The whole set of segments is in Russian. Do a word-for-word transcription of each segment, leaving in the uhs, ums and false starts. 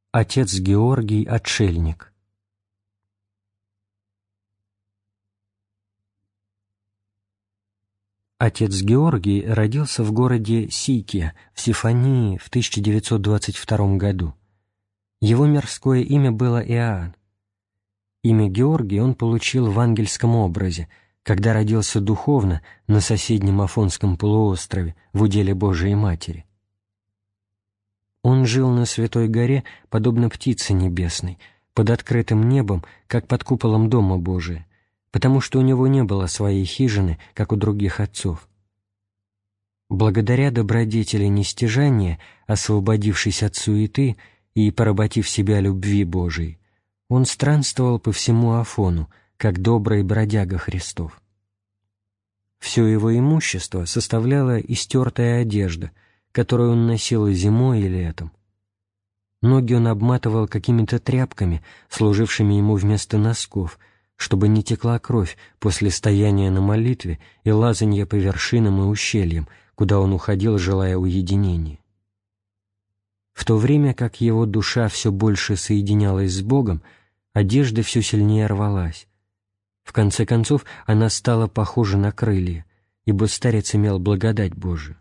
Отец Георгий Отшельник. Отец Георгий родился в городе Сикия в Сифонии в тысяча девятьсот двадцать втором году. Его мирское имя было Иоанн. Имя Георгий он получил в ангельском образе, когда родился духовно на соседнем Афонском полуострове в уделе Божией Матери. Он жил на Святой горе, подобно птице небесной, под открытым небом, как под куполом Дома Божия, потому что у него не было своей хижины, как у других отцов. Благодаря добродетели нестяжания, освободившись от суеты и поработив себя любви Божией, он странствовал по всему Афону, как добрый бродяга Христов. Все его имущество составляла истертая одежда, которую он носил и зимой, и летом. Ноги он обматывал какими-то тряпками, служившими ему вместо носков, чтобы не текла кровь после стояния на молитве и лазанья по вершинам и ущельям, куда он уходил, желая уединения. В то время как его душа все больше соединялась с Богом, одежда все сильнее рвалась. В конце концов, она стала похожа на крылья, ибо старец имел благодать Божию.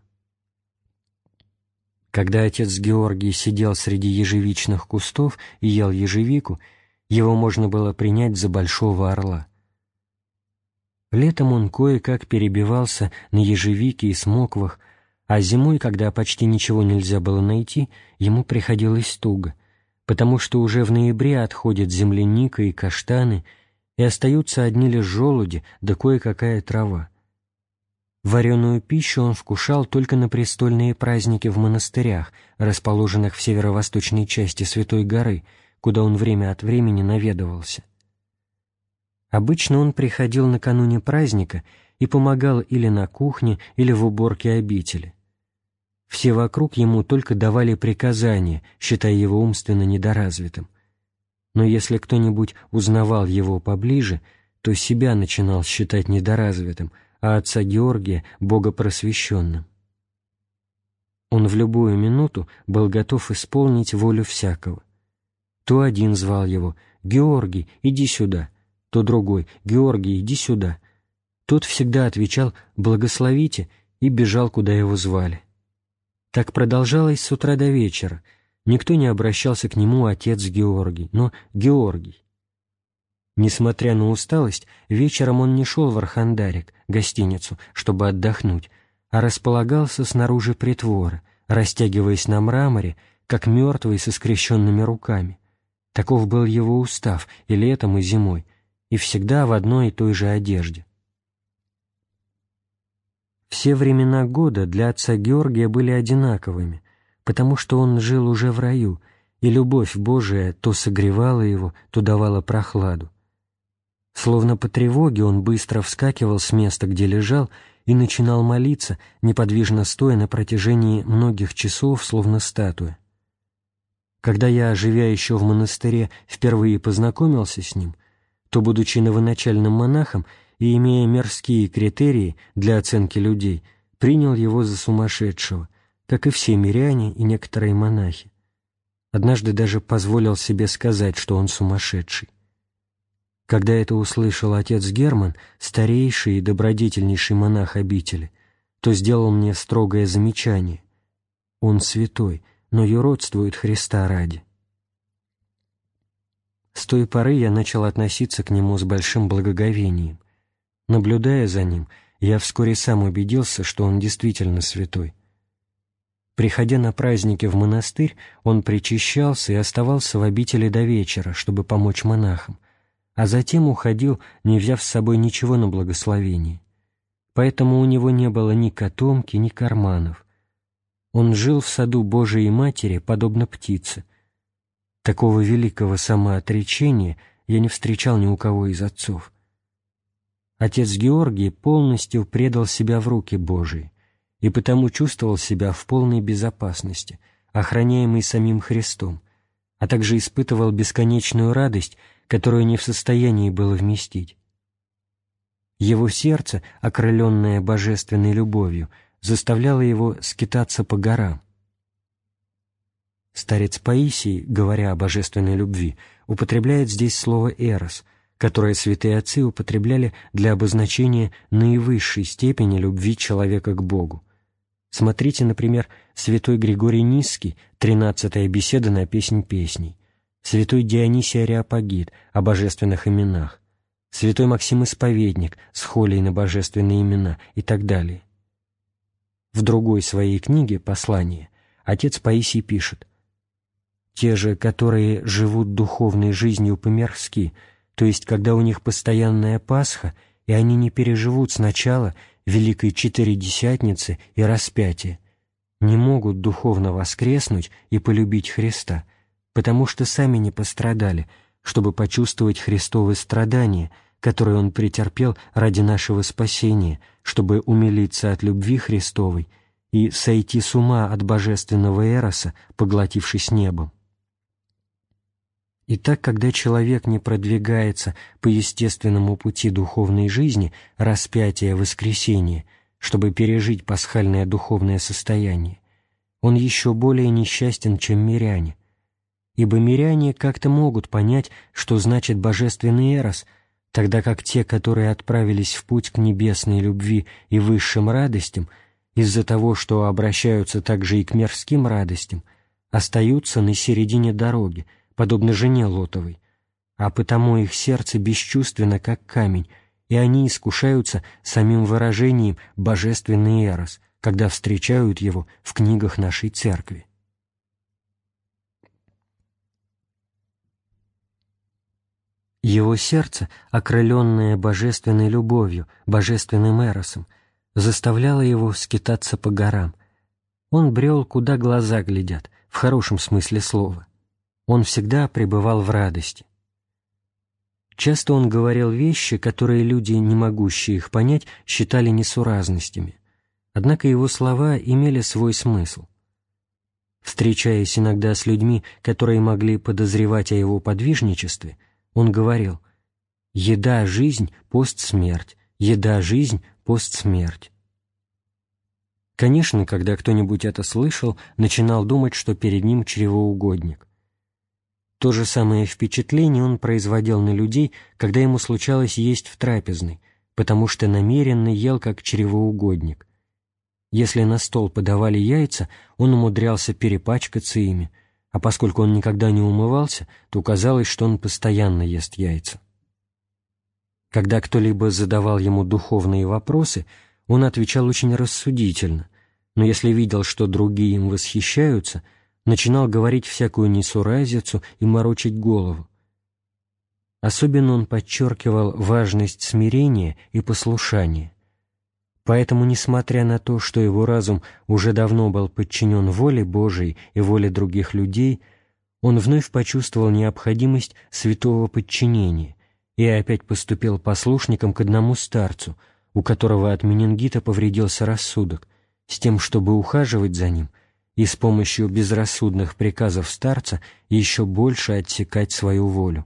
Когда отец Георгий сидел среди ежевичных кустов и ел ежевику, его можно было принять за большого орла. Летом он кое-как перебивался на ежевике и смоквах, а зимой, когда почти ничего нельзя было найти, ему приходилось туго, потому что уже в ноябре отходят земляника и каштаны, и остаются одни лишь желуди да кое-какая трава. Вареную пищу он вкушал только на престольные праздники в монастырях, расположенных в северо-восточной части Святой горы, куда он время от времени наведывался. Обычно он приходил накануне праздника и помогал или на кухне, или в уборке обители. Все вокруг ему только давали приказания, считая его умственно недоразвитым. Но если кто-нибудь узнавал его поближе, то себя начинал считать недоразвитым, а отца Георгия — богопросвещенным. Он в любую минуту был готов исполнить волю всякого. То один звал его: «Георгий, иди сюда», то другой: «Георгий, иди сюда». Тот всегда отвечал: «Благословите», и бежал, куда его звали. Так продолжалось с утра до вечера. Никто не обращался к нему отец Георгий, но Георгий. Несмотря на усталость, вечером он не шел в Архандарик, гостиницу, чтобы отдохнуть, а располагался снаружи притвора, растягиваясь на мраморе, как мертвый со скрещенными руками. Таков был его устав и летом, и зимой, и всегда в одной и той же одежде. Все времена года для отца Георгия были одинаковыми, потому что он жил уже в раю, и любовь Божия то согревала его, то давала прохладу. Словно по тревоге он быстро вскакивал с места, где лежал, и начинал молиться, неподвижно стоя на протяжении многих часов, словно статуя. Когда я, живя еще в монастыре, впервые познакомился с ним, то, будучи новоначальным монахом и имея мирские критерии для оценки людей, принял его за сумасшедшего, как и все миряне и некоторые монахи. Однажды даже позволил себе сказать, что он сумасшедший. Когда это услышал отец Герман, старейший и добродетельнейший монах обители, то сделал мне строгое замечание: «Он святой, но юродствует Христа ради». С той поры я начал относиться к нему с большим благоговением. Наблюдая за ним, я вскоре сам убедился, что он действительно святой. Приходя на праздники в монастырь, он причащался и оставался в обители до вечера, чтобы помочь монахам, а затем уходил, не взяв с собой ничего на благословение. Поэтому у него не было ни котомки, ни карманов. Он жил в саду Божией Матери, подобно птице. Такого великого самоотречения я не встречал ни у кого из отцов. Отец Георгий полностью предал себя в руки Божии и потому чувствовал себя в полной безопасности, охраняемый самим Христом, а также испытывал бесконечную радость, которую не в состоянии было вместить. Его сердце, окрыленное божественной любовью, заставляло его скитаться по горам. С старец Паисий, говоря о божественной любви, употребляет здесь слово «эрос», которое святые отцы употребляли для обозначения наивысшей степени любви человека к Богу. Смотрите, например, святой Григорий Нисский, тринадцатая беседа на песнь песней, святой Дионисий Ареопагит о божественных именах, святой Максим Исповедник с холей на божественные имена и так далее. В другой своей книге «Послание» отец Паисий пишет: «Те же, которые живут духовной жизнью по-мирски, то есть когда у них постоянная Пасха, и они не переживут сначала Великой Четыредесятницы и распятия, не могут духовно воскреснуть и полюбить Христа, потому что сами не пострадали, чтобы почувствовать Христовы страдания, которые Он претерпел ради нашего спасения, чтобы умилиться от любви Христовой и сойти с ума от божественного эроса, поглотившись небом». Итак, когда человек не продвигается по естественному пути духовной жизни, распятия, воскресения, чтобы пережить пасхальное духовное состояние, он еще более несчастен, чем миряне. Ибо миряне как-то могут понять, что значит божественный эрос, тогда как те, которые отправились в путь к небесной любви и высшим радостям, из-за того, что обращаются также и к мирским радостям, остаются на середине дороги, подобно жене Лотовой, а потому их сердце бесчувственно, как камень, и они искушаются самим выражением «божественный эрос», когда встречают его в книгах нашей Церкви. Его сердце, окрыленное божественной любовью, божественным эросом, заставляло его скитаться по горам. Он брел, куда глаза глядят, в хорошем смысле слова. Он всегда пребывал в радости. Часто он говорил вещи, которые люди, не могущие их понять, считали несуразностями. Однако его слова имели свой смысл. Встречаясь иногда с людьми, которые могли подозревать о его подвижничестве, он говорил: «Еда — жизнь, пост — смерть, еда — жизнь, пост — смерть». Конечно, когда кто-нибудь это слышал, начинал думать, что перед ним чревоугодник. То же самое впечатление он производил на людей, когда ему случалось есть в трапезной, потому что намеренно ел как чревоугодник. Если на стол подавали яйца, он умудрялся перепачкаться ими, а поскольку он никогда не умывался, то казалось, что он постоянно ест яйца. Когда кто-либо задавал ему духовные вопросы, он отвечал очень рассудительно, но если видел, что другие им восхищаются, начинал говорить всякую несуразицу и морочить голову. Особенно он подчеркивал важность смирения и послушания. Поэтому, несмотря на то, что его разум уже давно был подчинен воле Божией и воле других людей, он вновь почувствовал необходимость святого подчинения и опять поступил послушником к одному старцу, у которого от менингита повредился рассудок, с тем, чтобы ухаживать за ним и с помощью безрассудных приказов старца еще больше отсекать свою волю.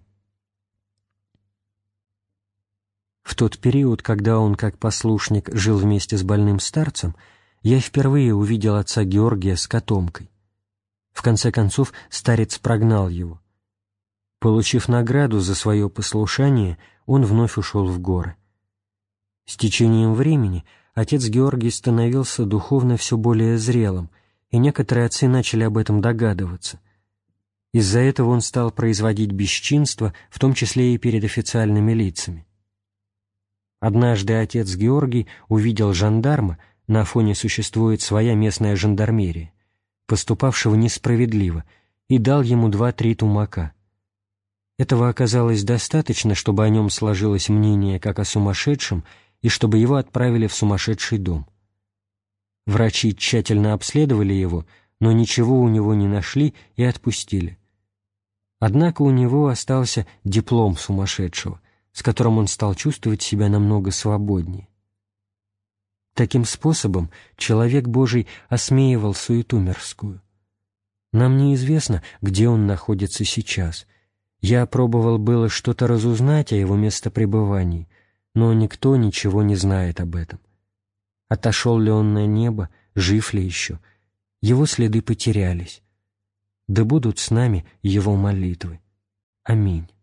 В тот период, когда он, как послушник, жил вместе с больным старцем, я впервые увидел отца Георгия с котомкой. В конце концов, старец прогнал его. Получив награду за свое послушание, он вновь ушел в горы. С течением времени отец Георгий становился духовно все более зрелым, и некоторые отцы начали об этом догадываться. Из-за этого он стал производить бесчинство, в том числе и перед официальными лицами. Однажды отец Георгий увидел жандарма, на фоне существует своя местная жандармерия, поступавшего несправедливо, и дал ему два-три тумака. Этого оказалось достаточно, чтобы о нем сложилось мнение как о сумасшедшем, и чтобы его отправили в сумасшедший дом. Врачи тщательно обследовали его, но ничего у него не нашли и отпустили. Однако у него остался диплом сумасшедшего, с которым он стал чувствовать себя намного свободнее. Таким способом человек Божий осмеивал суету мирскую. Нам неизвестно, где он находится сейчас. Я пробовал было что-то разузнать о его местопребывании, но никто ничего не знает об этом. Отошел ли он на небо, жив ли еще? Его следы потерялись. да будут с нами Его молитвы. Аминь.